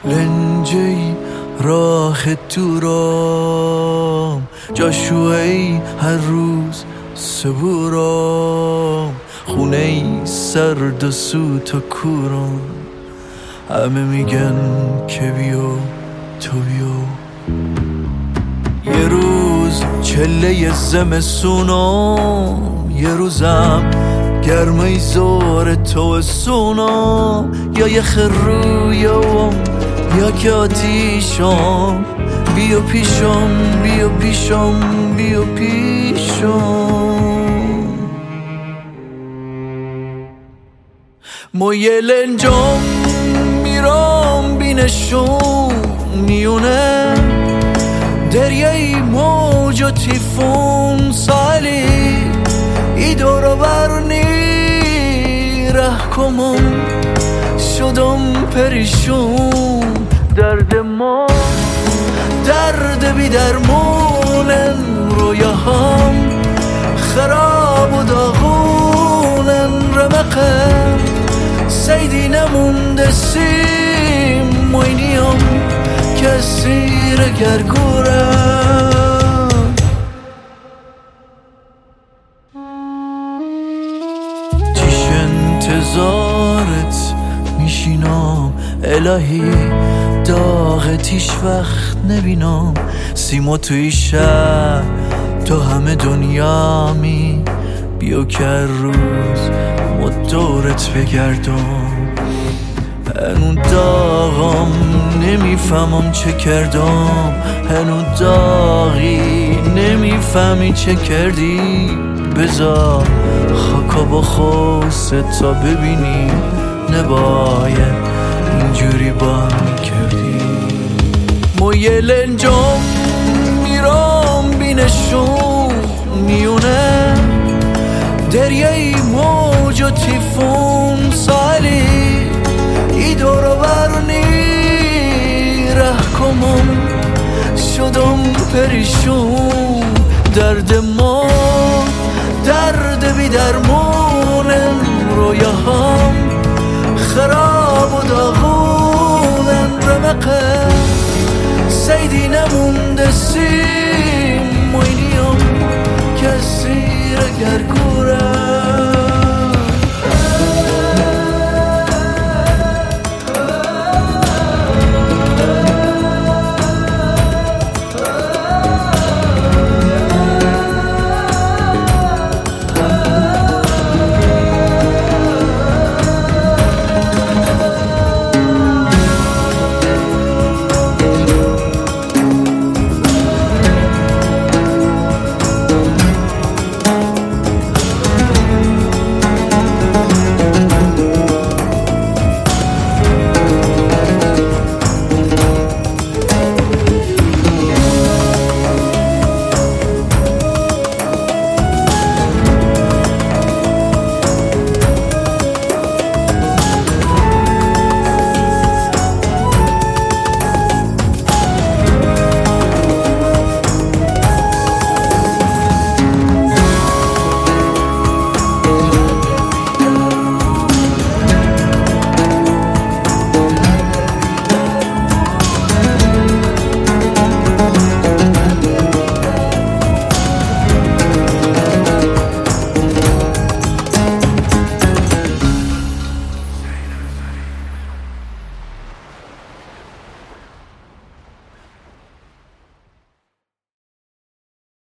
لنجی راه دورم جاشوی هر روز صبورم خونه سرد و سوت و کورم همه میگن که بیو تو بیو یه روز چله زمستونم یه روزم گرمه زور تو سونم یا یه خرویم یا که آتیشم بیو پیشم بیو پیشم بیو پیشم ما یه لنجم میرم بینشون میونه دریای موج و تیفون سالی ای دورو برنی رحکمم شدم پریشون درد ما درد بی درمونن رویاهم خراب و داغونن رمقم سیدی نمونده سیم موینیم کسی را گرگورم چیش انتظارت میشینم الهی داغت هیچ وقت نبینم سیما توی شب تو همه دنیامی بیا که روز ما دورت بگردم هنو داغم نمیفهمم چه کردم هنو داغی نمیفهمی چه کردی بذار خاکا با خوسته تا ببینی نباید اینجوری با میکردی ما یه لنجم میرم بینشون میونه دریای موج و تیفون سالی ای دورو برنی رحکمم شدم پریشون درد ما درد بی درمونن رویاهم خراب و داغونن رمقم سیدی نمونده سی